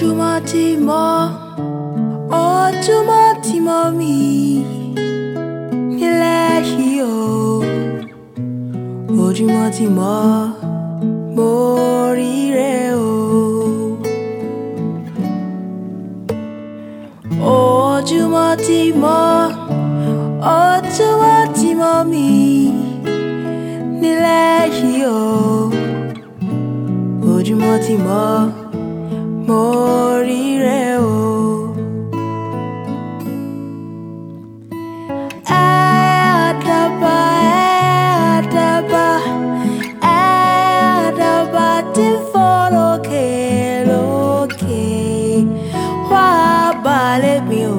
ojúmọ́ mi nílẹ̀ yìí o. Ojúmọ́ ti mọ́ mo ríre o. Ojúmọ́ ti mọ́ mi nílẹ̀ yìí o. Ojúmọ́ ti mọ́ mo ríre o. Àdàbà tí ń fò lókè lókè wá balẹ̀ mi o.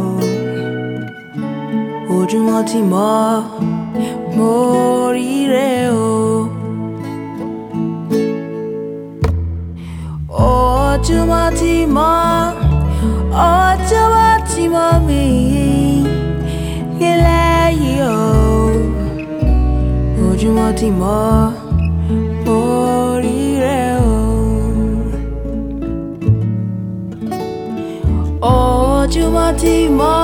Ojúmọ́ ti mọ́ mo ríre o. Ojúmọ́ ti mọ́ mi nílẹ̀ yìí o. Ojúmọ́ ti mọ́ mo ríre o. Ojúmọ́ ti mọ́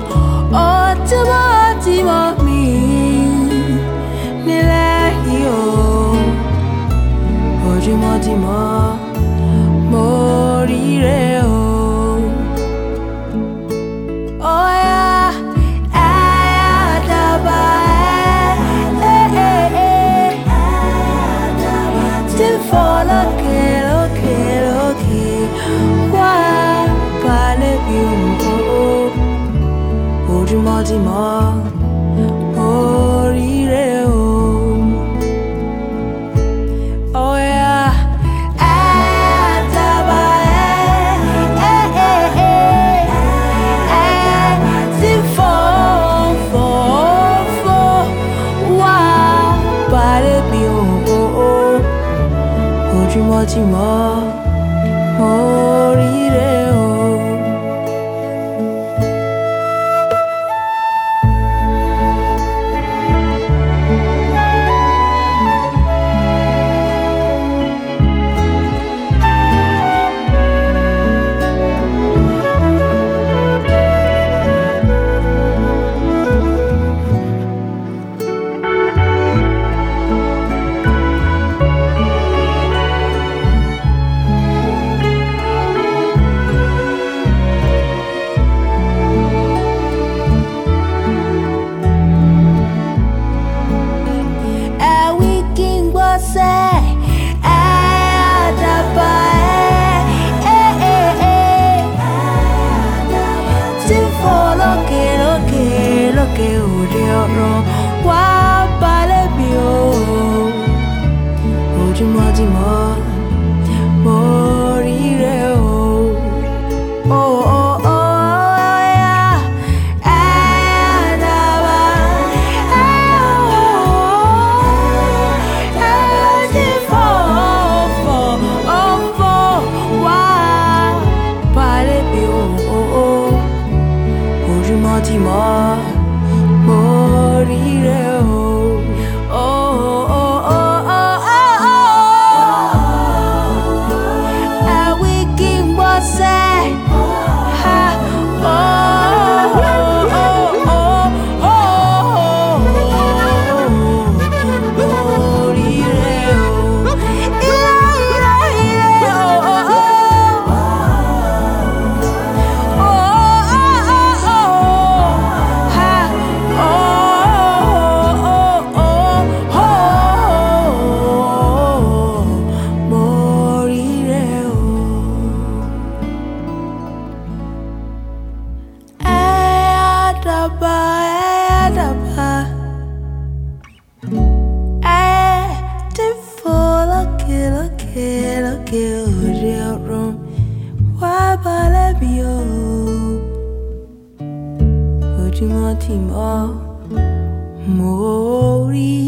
mi nílẹ̀ yìí o. Ojúmọ́ ti mọ́ mo ríre o. Oh yeah, àdàbà tí ń fò lókè lókè lókè wá balẹ̀ mi o. Ojúmọ́ ti mọ́ mo ríre o. Oh yeah, àdàbà tí ń fò wá balẹ̀ mi o. Ojúmọ́ ti mọ́ mo ríre o. Àdàbà tí ń fò lókè lókè lókè òde ọ̀run wá balẹ̀ mi o. Ojúmọ́ ti mọ́ mo ríre o. Ojúmọ́ ti mọ́ mo ríre o. Àwí kí n gbọ́ sẹ́ mo ríre o. Àdàbà tí ń fò lókè lókè lókè òde ọ̀run wá balẹ̀ mi o. Ojúmọ́ ti mọ́ mo rí